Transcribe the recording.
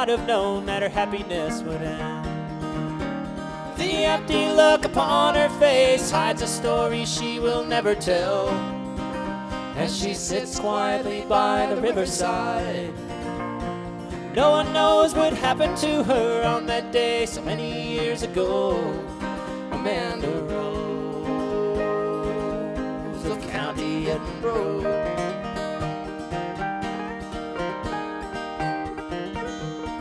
not have known that her happiness would end. The empty look upon her face hides a story she will never tell, as she sits quietly by the riverside. No one knows what happened to her on that day so many years ago. Amanda Rose.